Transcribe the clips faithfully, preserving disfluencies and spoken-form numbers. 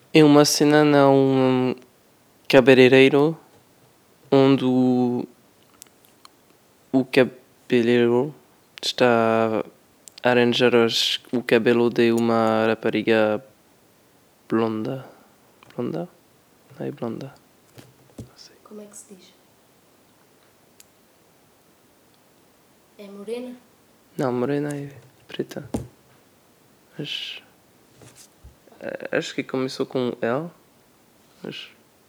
É uma cena num cabeleireiro onde o, o cabeleireiro está a arranjar os- o cabelo de uma rapariga blonda. Blonda? Não é blonda. Como é que se diz? É morena? Não, morena é preta. Mas. eh, Acho que começou com L. Mas.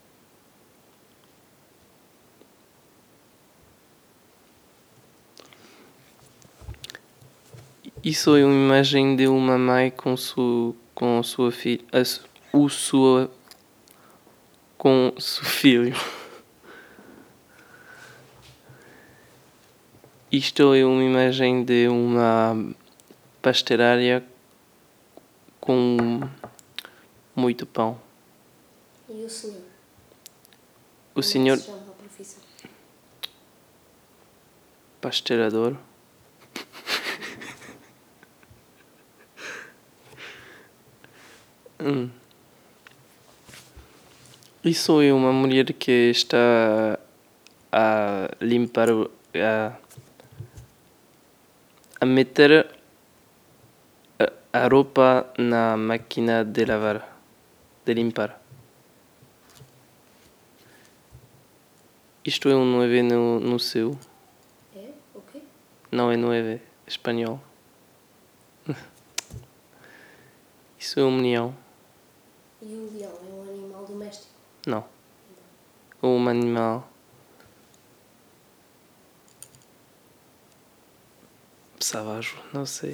Isso é uma imagem de uma mãe com, su, com a sua filha. A, su- o sua. Com seu filho. Isto é uma imagem de uma pastelaria com muito pão. E o senhor? O Como senhor é que se chama a profissão? pasteurador. Hum. Isso é uma mulher que está a limpar, o- a, a meter a, a roupa na máquina de lavar, de limpar. Isto é um nove no, no seu. É? O quê? Não é nove, é espanhol. Isso é um leão. E o leão é um animal doméstico? Não. É um animal salvaje, não sei.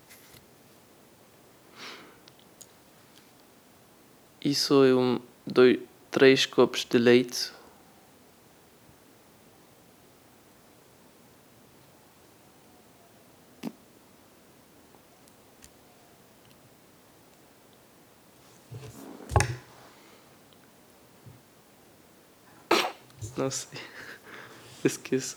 Isso é um, dois, três copos de leite. Não sei. Esqueço.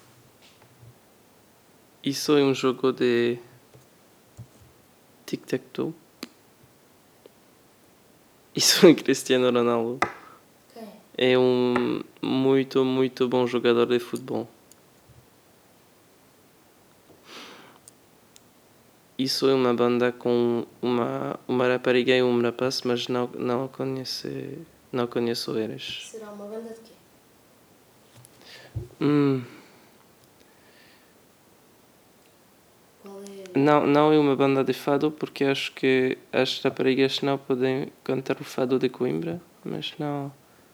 Isso é um jogo de tic-tac-toe. Isso é Cristiano Ronaldo. Quem? É um muito, muito bom jogador de futebol. Isso é uma banda com uma, uma rapariga e um rapaz, mas não, não conheço, não conheço eles. Será uma banda de quê? Hum, Qual é? não, não é uma banda de fado, porque acho que as raparigas não podem cantar o fado de Coimbra, mas não.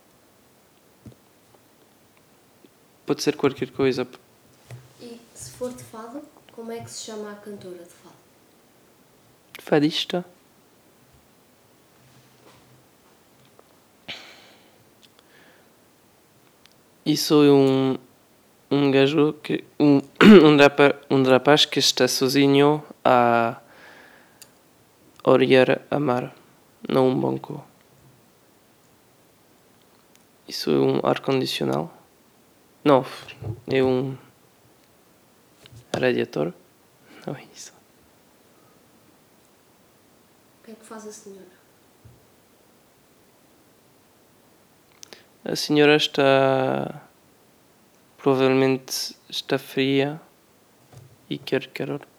Pode ser qualquer coisa. E se for de fado, como é que se chama a cantora de fado? Fadista. Isso é um, um gajo que. Um, um, rapaz, um rapaz que está sozinho a orilhar a mar, num banco. Isso é um ar-condicionado? Não, é um radiador? Não é isso. O que é que faz a senhora? A senhora está. Provavelmente está fria e quer calor.